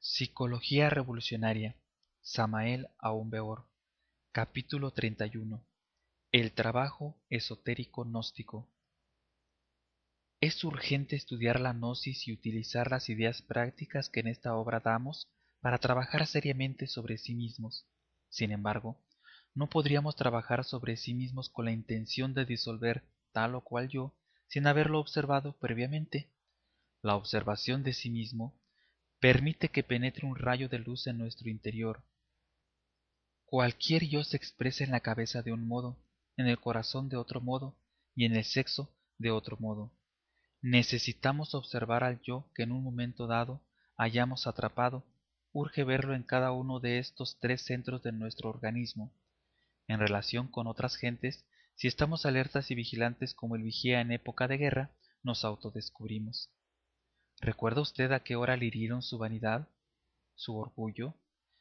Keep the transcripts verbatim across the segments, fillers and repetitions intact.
Psicología revolucionaria. Samael Aun-Weor. Capítulo treinta y uno. El trabajo esotérico gnóstico. Es urgente estudiar la gnosis y utilizar las ideas prácticas que en esta obra damos para trabajar seriamente sobre sí mismos. Sin embargo, no podríamos trabajar sobre sí mismos con la intención de disolver tal o cual yo sin haberlo observado previamente. La observación de sí mismo permite que penetre un rayo de luz en nuestro interior. Cualquier yo se expresa en la cabeza de un modo, en el corazón de otro modo y en el sexo de otro modo. Necesitamos observar al yo que en un momento dado hayamos atrapado. Urge verlo en cada uno de estos tres centros de nuestro organismo. En relación con otras gentes, si estamos alertas y vigilantes como el vigía en época de guerra, nos autodescubrimos. ¿Recuerda usted a qué hora le hirieron su vanidad, su orgullo?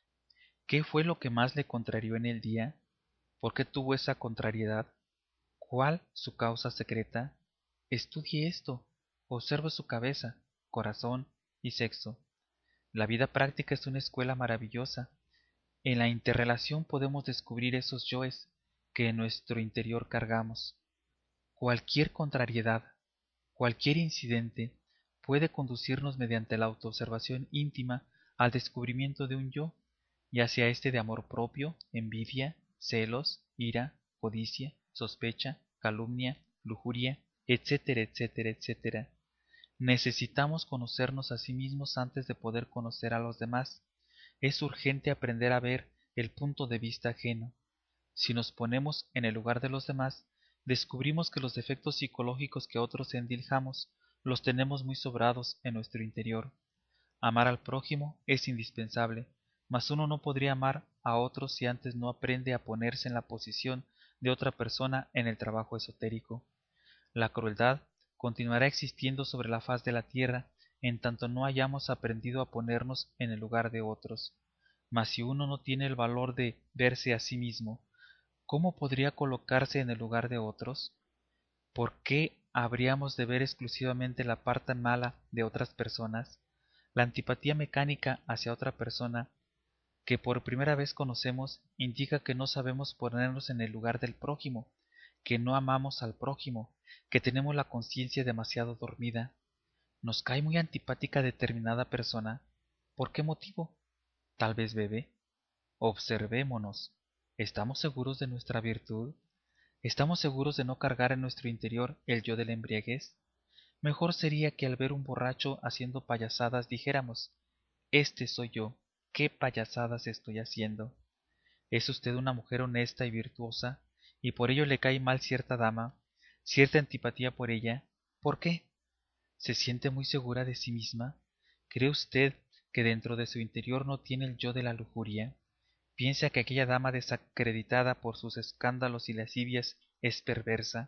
¿Qué fue lo que más le contrarió en el día? ¿Por qué tuvo esa contrariedad? ¿Cuál su causa secreta? Estudie esto, observe su cabeza, corazón y sexo. La vida práctica es una escuela maravillosa. En la interrelación podemos descubrir esos yoes que en nuestro interior cargamos. Cualquier contrariedad, cualquier incidente puede conducirnos mediante la autoobservación íntima al descubrimiento de un yo, ya sea este de amor propio, envidia, celos, ira, codicia, sospecha, calumnia, lujuria, etcétera, etcétera, etcétera. Necesitamos conocernos a sí mismos antes de poder conocer a los demás. Es urgente aprender a ver el punto de vista ajeno. Si nos ponemos en el lugar de los demás, descubrimos que los defectos psicológicos que otros endilgamos los tenemos muy sobrados en nuestro interior. Amar al prójimo es indispensable, mas uno no podría amar a otro si antes no aprende a ponerse en la posición de otra persona en el trabajo esotérico. La crueldad continuará existiendo sobre la faz de la tierra en tanto no hayamos aprendido a ponernos en el lugar de otros. Mas si uno no tiene el valor de verse a sí mismo, ¿cómo podría colocarse en el lugar de otros? ¿Por qué habríamos de ver exclusivamente la parte mala de otras personas? La antipatía mecánica hacia otra persona que por primera vez conocemos indica que no sabemos ponernos en el lugar del prójimo, que no amamos al prójimo, que tenemos la conciencia demasiado dormida. ¿Nos cae muy antipática determinada persona? ¿Por qué motivo? ¿Tal vez bebe? Observémonos. ¿Estamos seguros de nuestra virtud? ¿Estamos seguros de no cargar en nuestro interior el yo de la embriaguez? Mejor sería que al ver un borracho haciendo payasadas dijéramos: «Este soy yo, ¿qué payasadas estoy haciendo?». ¿Es usted una mujer honesta y virtuosa, y por ello le cae mal cierta dama, cierta antipatía por ella? ¿Por qué? ¿Se siente muy segura de sí misma? ¿Cree usted que dentro de su interior no tiene el yo de la lujuria? ¿Piensa que aquella dama desacreditada por sus escándalos y lascivias es perversa?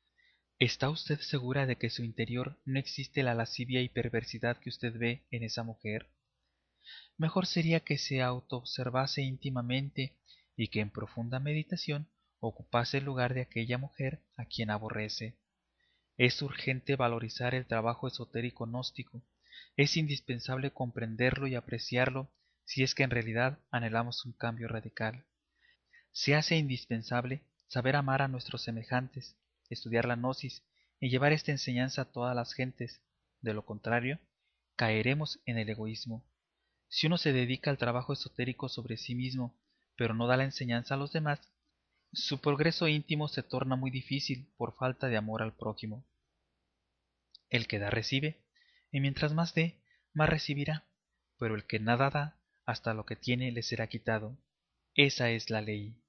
¿Está usted segura de que en su interior no existe la lascivia y perversidad que usted ve en esa mujer? Mejor sería que se autoobservase íntimamente y que en profunda meditación ocupase el lugar de aquella mujer a quien aborrece. Es urgente valorizar el trabajo esotérico gnóstico. Es indispensable comprenderlo y apreciarlo si es que en realidad anhelamos un cambio radical. Se hace indispensable saber amar a nuestros semejantes, estudiar la gnosis y llevar esta enseñanza a todas las gentes. De lo contrario, caeremos en el egoísmo. Si uno se dedica al trabajo esotérico sobre sí mismo, pero no da la enseñanza a los demás, su progreso íntimo se torna muy difícil por falta de amor al prójimo. El que da recibe, y mientras más dé, más recibirá, pero el que nada da, hasta lo que tiene le será quitado. Esa es la ley.